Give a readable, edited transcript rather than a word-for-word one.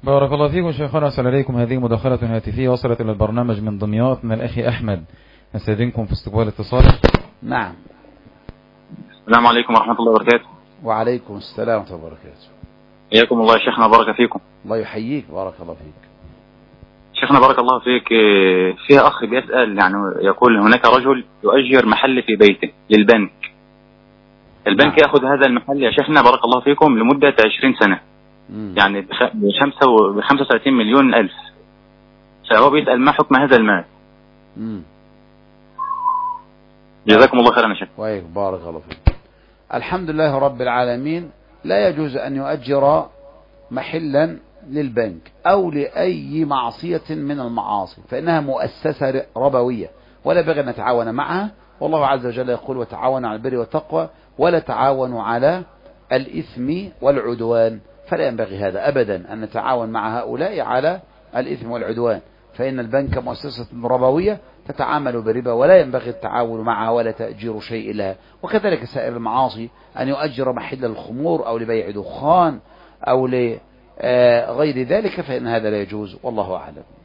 بارك الله فيكم شيخنا. أرسل إليكم هذه مداخلة هاتفية وصلت إلى البرنامج من دمياط من الأخ أحمد. نستأذنكم في استقبال اتصاله. نعم. السلام عليكم ورحمة الله وبركاته. وعليكم السلام ورحمة الله وبركاته. حياكم الله يا شيخنا، بارك فيكم. الله يحييك، بارك الله فيك. شيخنا بارك الله فيك، فيها أخ بيسأل، يعني يقول هناك رجل يؤجر محل في بيته للبنك. البنك يأخذ هذا المحل يا شيخنا بارك الله فيكم لمدة 20 سنة، يعني ب35 مليون ألف. فهو بيسأل ما حكم هذا المال؟ جزاكم الله خيرا يا شيخ. وياك بارك الله فيك. الحمد لله رب العالمين. لا يجوز أن يؤجر محلا للبنك أو لأي معصية من المعاصي، فإنها مؤسسة ربوية ولا ينبغي أن نتعاون معها. والله عز وجل يقول: وتعاونوا على البر والتقوى ولا تعاونوا على الإثم والعدوان. فلا ينبغي هذا أبدا أن نتعاون مع هؤلاء على الإثم والعدوان، فإن البنك مؤسسة ربوية تتعامل بربا ولا ينبغي التعاون معها ولا تأجير شيء لها. وكذلك سائر المعاصي، أن يؤجر محل الخمور أو لبيع دخان أو لغير ذلك، فإن هذا لا يجوز، والله أعلم.